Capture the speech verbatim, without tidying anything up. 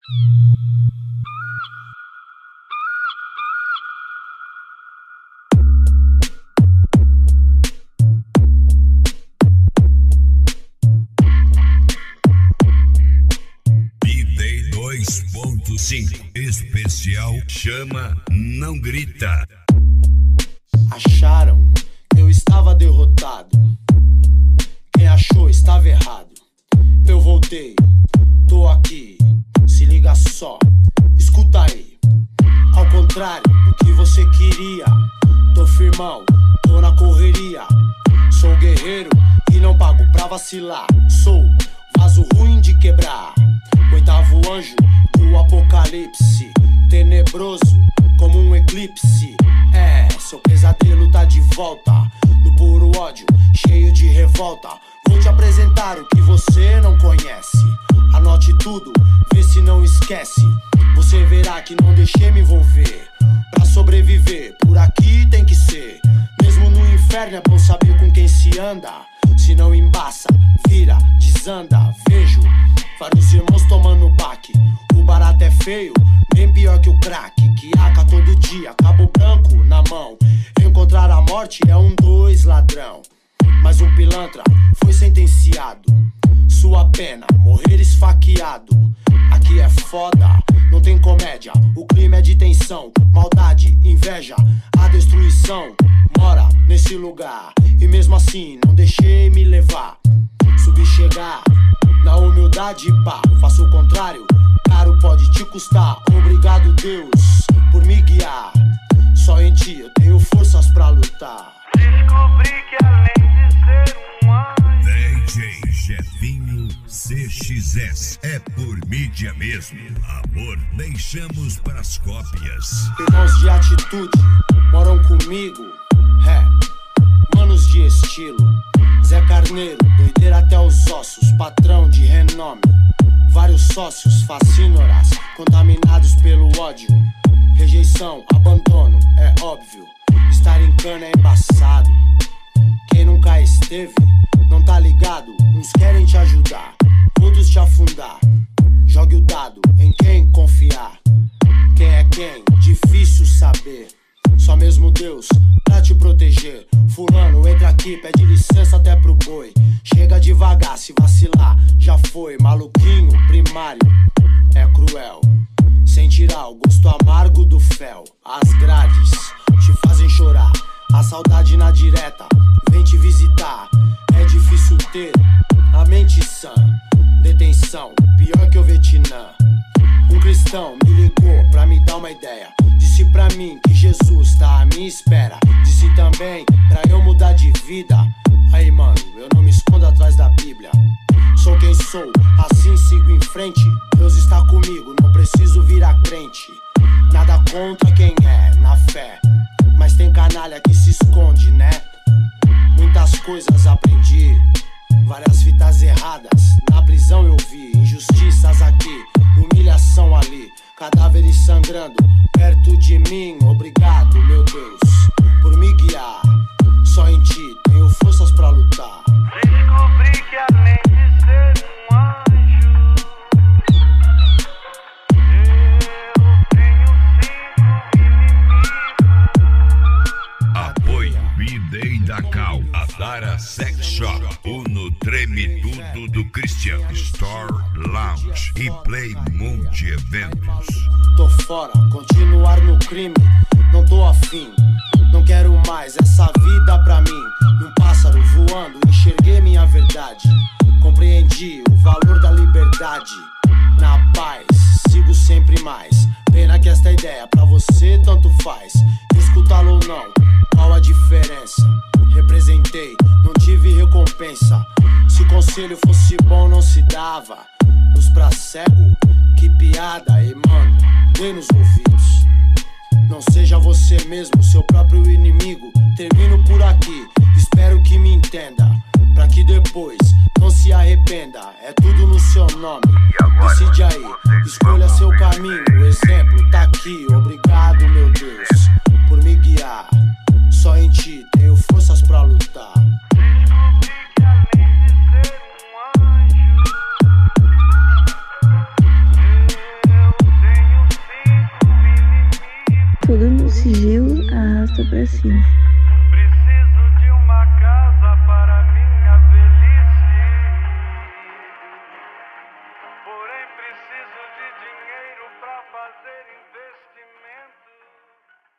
cinco especial chama Não Grita. Acharam que eu estava derrotado. Quem achou estava errado. Eu voltei, tô aqui. Se liga só, escuta aí. Ao contrário do que você queria, tô firmão, tô na correria. Sou guerreiro e não pago pra vacilar. Sou vaso ruim de quebrar. Oitavo anjo do apocalipse, tenebroso como um eclipse. É, seu pesadelo tá de volta, no puro ódio, cheio de revolta. Vou te apresentar o que você não conhece. Anote tudo, vê se não esquece. Você verá que não deixei me envolver. Pra sobreviver, por aqui tem que ser. Mesmo no inferno é bom saber com quem se anda. Se não embaça, vira, desanda. Vejo vários irmãos tomando baque. O barato é feio, bem pior que o crack. Que aca todo dia, cabo branco na mão. Encontrar a morte é um dois ladrão. Mas um pilantra foi sentenciado. Sua pena, morrer esfaqueado. Aqui é foda, não tem comédia. O clima é de tensão, maldade, inveja. A destruição mora nesse lugar. E mesmo assim não deixei me levar. Subi chegar na humildade, pá, faço o contrário, caro pode te custar. Obrigado Deus por me guiar. Só em ti eu tenho forças pra lutar. Descobri que além de ser um anjo, D J Jefinho C X S é por mídia mesmo. Amor, deixamos pras cópias. Irmãos de atitude moram comigo. É, manos de estilo. Zé Carneiro, doideira até os ossos, patrão de renome. Vários sócios, fascínoras, contaminados pelo ódio. Rejeição, abandono, é óbvio. Estar em cana é embaçado. Quem nunca esteve, não tá ligado. Uns querem te ajudar, outros te afundar. Jogue o dado em quem confiar. Quem é quem, difícil saber. Só mesmo Deus pra te proteger. Fulano, entra aqui, pede licença até pro boi. Chega devagar, se vacilar, já foi. Maluquinho, primário, é cruel. Sem tirar o gosto amargo do fel. As grades te fazem chorar. A saudade na direta vem te visitar. É difícil ter a mente sã. Detenção, pior que o Vietnã. Um cristão me ligou pra me dar uma ideia. Disse pra mim que Jesus tá à minha espera. Disse também pra eu mudar de vida. Aí mano, eu não me escondo atrás da Bíblia. Sou quem sou, assim sigo em frente. Deus está comigo, não preciso virar crente. Nada contra quem é, na fé. Mas tem canalha que se esconde, né? Muitas coisas aprendi, várias fitas erradas. Na prisão eu vi injustiças aqui, humilhação ali. Cadáveres sangrando perto de mim. Obrigado, meu Deus, por me guiar. Só em ti tenho forças pra lutar. descobri que além de ser um anjo, eu tenho cinco inimigos. Apoio B-Day da Cal, Adara Sex Shop, Uno Treme Tudo do Christian Store Lounge e Play Multi Eventos. Tô fora, continuar no crime, não tô afim. Não quero mais essa vida pra mim. Um pássaro voando, enxerguei minha verdade. Compreendi o valor da liberdade. Na paz, sigo sempre mais. Pena que esta ideia pra você tanto faz. Escutá-lo ou não, qual a diferença? Representei, não tive recompensa. Se conselho fosse bom não se dava. Luz pra cego, que piada, e mano, dê nos ouvidos. Não seja você mesmo, seu próprio inimigo. Termino por aqui, espero que me entenda. Pra que depois não se arrependa. É tudo no seu nome, decide aí. Escolha seu caminho, o exemplo tá aqui. Obrigado, meu Deus, por me guiar. Só em ti tenho forças pra lutar. Descobri que além de ser um anjo, eu Gil arrasta pra cima.